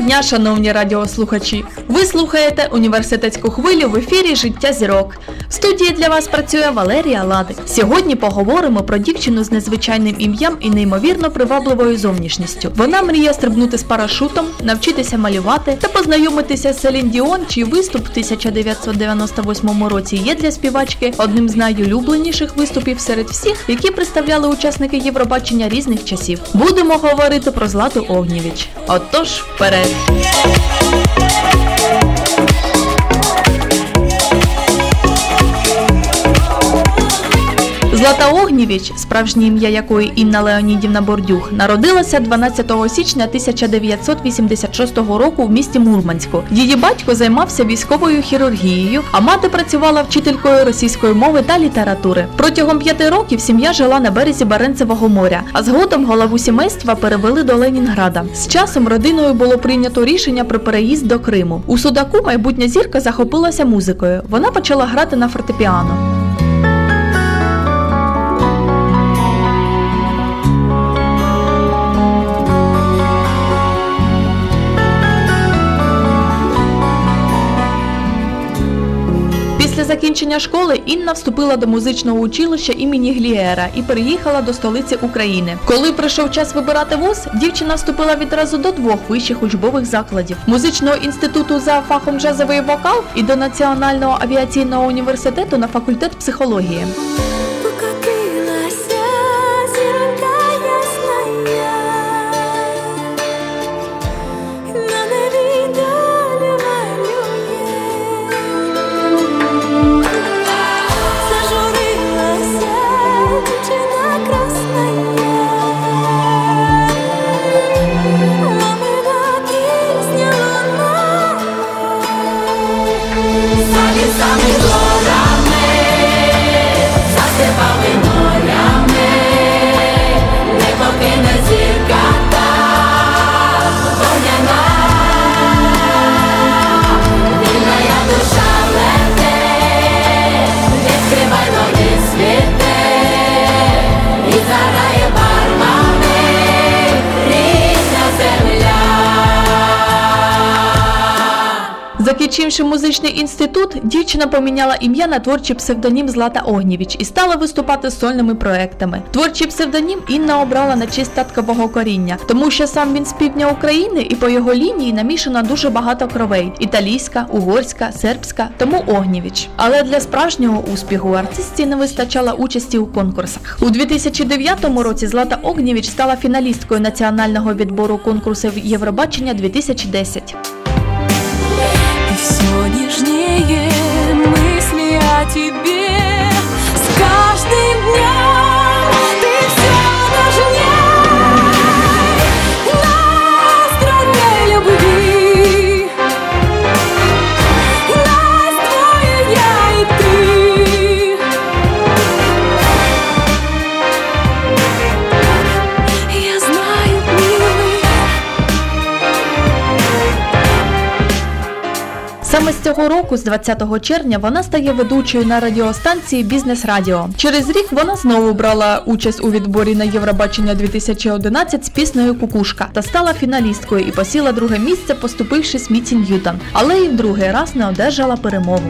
дня, шановні радіослухачі! Ви слухаєте університетську хвилю в ефірі «Життя зірок». В студії для вас працює Валерія Ладик. Сьогодні поговоримо про дівчину з незвичайним ім'ям і неймовірно привабливою зовнішністю. Вона мріє стрибнути з парашутом, навчитися малювати та познайомитися з Селін Діон, чий виступ в 1998 році є для співачки одним з найулюбленіших виступів серед всіх, які представляли учасники Євробачення різних часів. Будемо говорити про Злату Огнєвіч. Отож, вперед! Злата Огнєвіч, справжнє ім'я якої Інна Леонідівна Бордюх, народилася 12 січня 1986 року в місті Мурманську. Її батько займався військовою хірургією, а мати працювала вчителькою російської мови та літератури. Протягом 5 років сім'я жила на березі Баренцевого моря, а згодом голову сімейства перевели до Ленінграда. З часом родиною було прийнято рішення про переїзд до Криму. У Судаку майбутня зірка захопилася музикою. Вона почала грати на фортепіано. Після закінчення школи Інна вступила до музичного училища імені Глієра і переїхала до столиці України. Коли прийшов час вибирати вуз, дівчина вступила відразу до 2 вищих учбових закладів – Музичного інституту за фахом джазовий вокал і до Національного авіаційного університету на факультет психології. Закінчивши музичний інститут, дівчина поміняла ім'я на творчий псевдонім Злата Огнєвіч і стала виступати з сольними проектами. Творчий псевдонім Інна обрала на честь таткового коріння, тому що сам він з півдня України і по його лінії намішано дуже багато кровей – італійська, угорська, сербська, тому Огнєвіч. Але для справжнього успіху артистці не вистачало участі у конкурсах. У 2009 році Злата Огнєвіч стала фіналісткою національного відбору конкурсів Євробачення 2010. Все нежнее мысли о тебе. С каждым днем ты все нежнее. На стороне любви нас двое, я и ты. Я знаю, милый. Саме з цього року, з 20 червня, вона стає ведучою на радіостанції «Бізнес Радіо». Через рік вона знову брала участь у відборі на Євробачення 2011 з піснею «Кукушка» та стала фіналісткою і посіла 2-ге місце, поступивши Міці Ньютон. Але і в 2-й раз не одержала перемогу.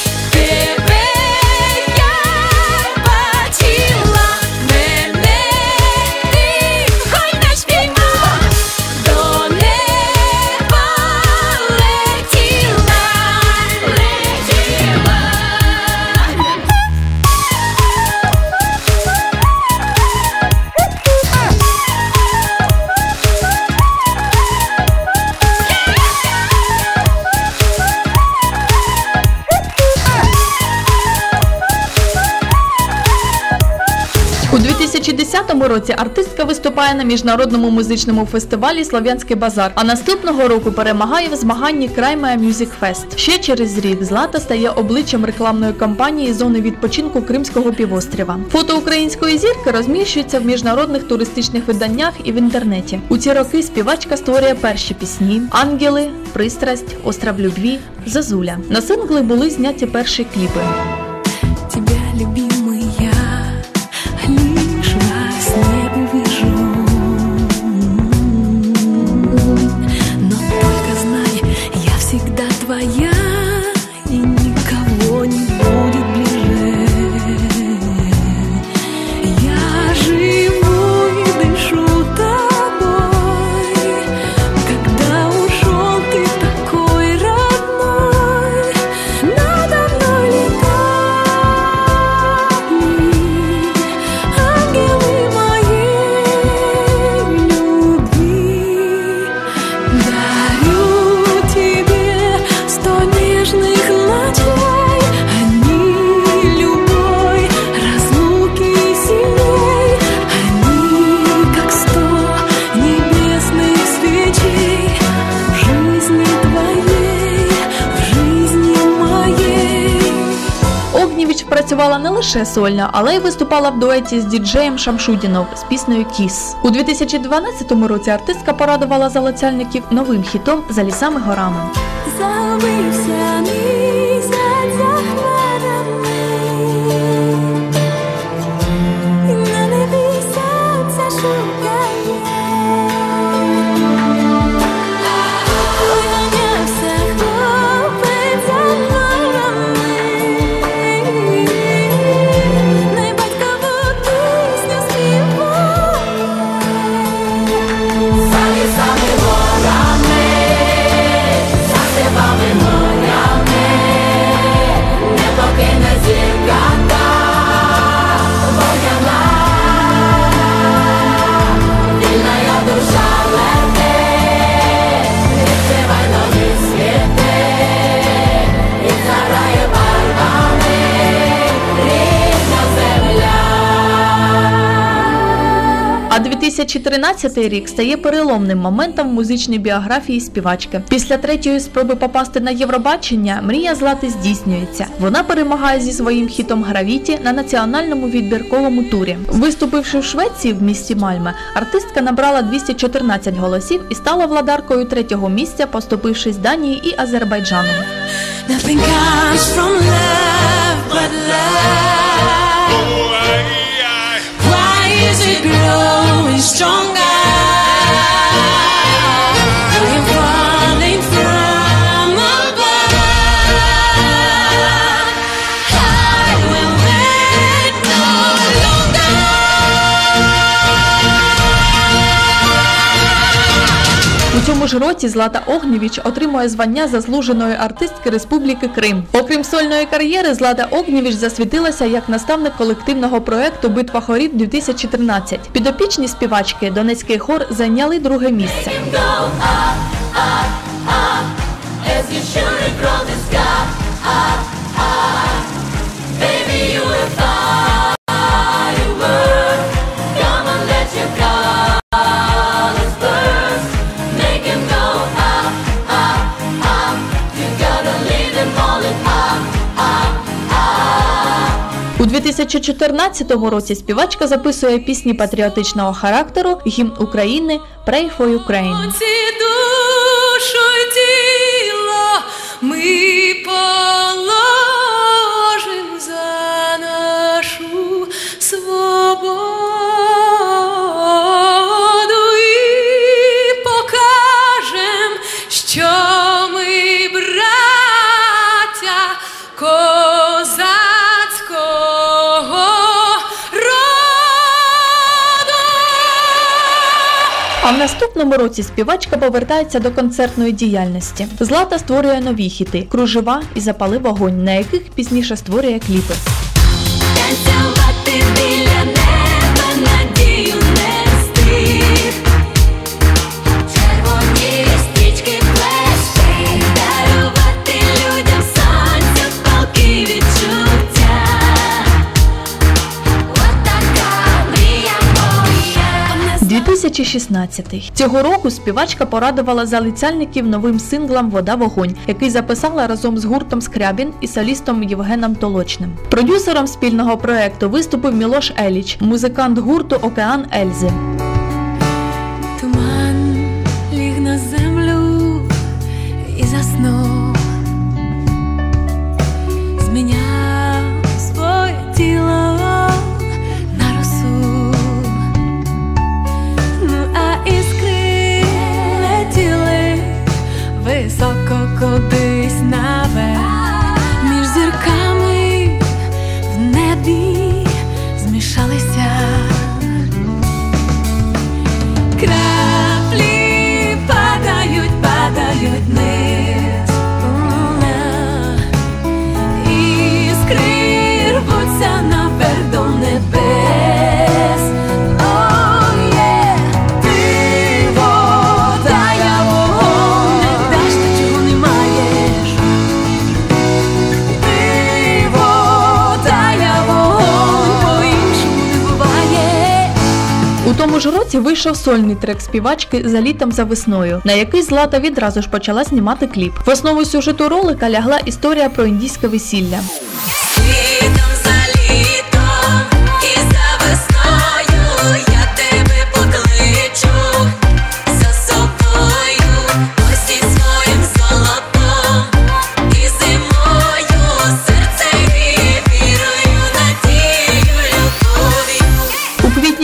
У 2010 році артистка виступає на міжнародному музичному фестивалі «Слов'янський базар», а наступного року перемагає в змаганні Краймая Music Fest. Ще через рік Злата стає обличчям рекламної кампанії зони відпочинку Кримського півострова. Фото української зірки розміщується в міжнародних туристичних виданнях і в інтернеті. У ці роки співачка створює перші пісні «Ангели», «Пристрасть», «Остров любві», «Зозуля». На сингли були зняті перші кліпи. Тебя, любимый, я лишь во сне увижу, но только лише сольно, але й виступала в дуеті з діджеєм Шамшудінов з піснею «Кіс». У 2012 році артистка порадувала залицяльників новим хітом «За лісами горами». Загубився місяць за хмарами, і на небі сонце шукає. Виганявся хлопець за хмарами, най батькову пісню співає. За лісами горами, за степами морями, не покине зірка та вогняна. Вільна я душа лети, відкривай нові світи, і заграє барвами рідна земля. А 2013 рік стає переломним моментом в музичній біографії співачки. Після третьої спроби попасти на Євробачення мрія Злати здійснюється. Вона перемагає зі своїм хітом «Гравіті» на національному відбірковому турі. Виступивши в Швеції в місті Мальме, артистка набрала 214 голосів і стала владаркою третього місця, поступившись Данії і Азербайджану. Nothing comes from love but love. Why is it growing stronger? We're falling from above. I will wait no longer. У цьому ж році Злата Огнєвіч отримує звання заслуженої артистки Республіки Крим. Окрім сольної кар'єри, Злата Огнєвіч засвітилася як наставник колективного проєкту «Битва хорів-2013». Підопічні співачки Донецький хор зайняли друге місце. Go up, up, up, as you shoot across the sky. Up, up, baby, you a firework. Come on, let your colors burst. Make 'em go up, up, up. You gotta lead them all in up, up, up. У 2014 році співачка записує пісні патріотичного характеру, гімн України «Pray for Ukraine». Ці душу й тіло ми положим за нашу свободу і покажем, що ми браття козацького роду. А в наступному році співачка повертається до концертної діяльності. Злата створює нові хіти «Кружева» і «Запали вогонь», на яких пізніше створює кліпи. Танцювати біля неба, надію нести. Червоні стрічки плести, дарувати людям сонця, палки відчуття. От така мрія моя. 2016. Цього року співачка порадувала залицяльників новим синглом «Вода вогонь», який записала разом з гуртом «Скрябін» і солістом Євгеном Толочним. Продюсером спільного проекту виступив Мілош Еліч, музикант гурту «Океан Ельзи». Туман ліг на землю і заснув, зміняв своє тіло на росу. Ну а іскри летіли високо кудись наверх, між зірками в небі змішалися. Краплі падають, падають вниз. Іскри рвуться наверх до небес. О, є, ти вода, я вогонь, не даш ти, чого не маєш. Ти вода, я вогонь, по-іншому не буває. У тому ж році вийшов сольний трек співачки «За літом, за весною», на який Злата відразу ж почала знімати кліп. В основу сюжету ролика лягла історія про індійське весілля. Літом за літом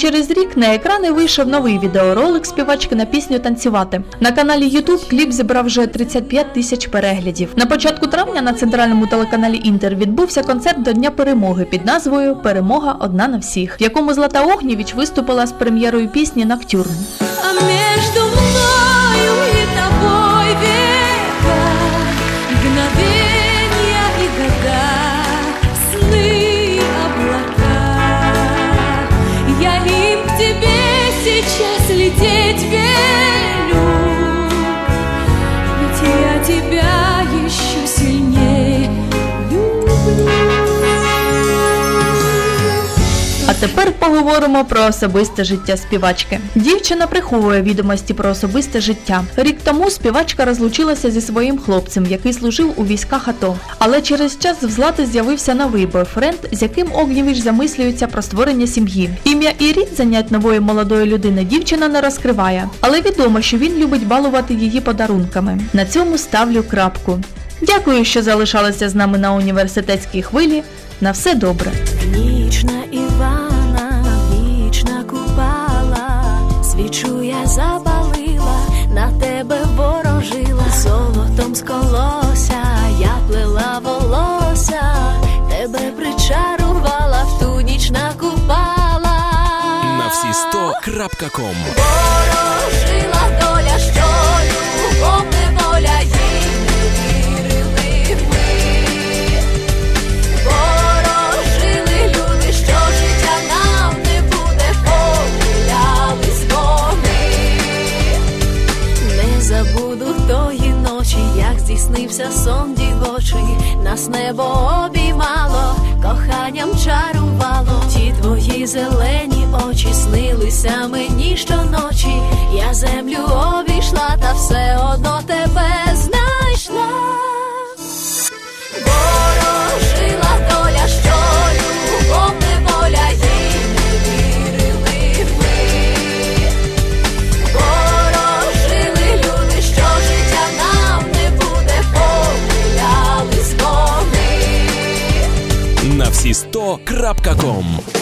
через рік на екрани вийшов новий відеоролик співачки на пісню «Танцювати». На каналі YouTube кліп зібрав вже 35 тисяч переглядів. На початку травня на центральному телеканалі Інтер відбувся концерт до Дня перемоги під назвою «Перемога одна на всіх», в якому Злата Огнєвіч виступила з прем'єрою пісні «Ноктюрн». А между мною и тобой века, мгновенья и года, сны, облака. Я им к тебе сейчас лететь велю, ведь я тебя еще сильнее люблю. А тепер поговоримо про особисте життя співачки. Дівчина приховує відомості про особисте життя. Рік тому співачка розлучилася зі своїм хлопцем, який служив у військах АТО. Але через час в Злати з'явився новий бойфренд, з яким Огнєвіч замислюється про створення сім'ї. Ім'я і рід занять нової молодої людини дівчина не розкриває. Але відомо, що він любить балувати її подарунками. На цьому ставлю крапку. Дякую, що залишалися з нами на університетській хвилі. На все добре. Нічна Івана, вічна Купала, свічу я запалила, на тебе ворожила, золотом сколося, я плела волосся, тебе причарувала, в ту ніч накупала. На всі 100.com. Ворожила доля, що любов неволя, їй не вірили ми. Ворожили люди, що життя нам не буде, помилялись вони. Не забуду тої ночі, як здійснився сон дівочий, нас небо обіймало, коханням чарувало. Ті твої зелені очі снилися мені щоночі. Я землю обійшла, та все одно тебе знайшла. Ворожила доля, що любов неволя, їй не вірили ми. Ворожили люди, що життя нам не буде, помилялись вони. На всі 100.com.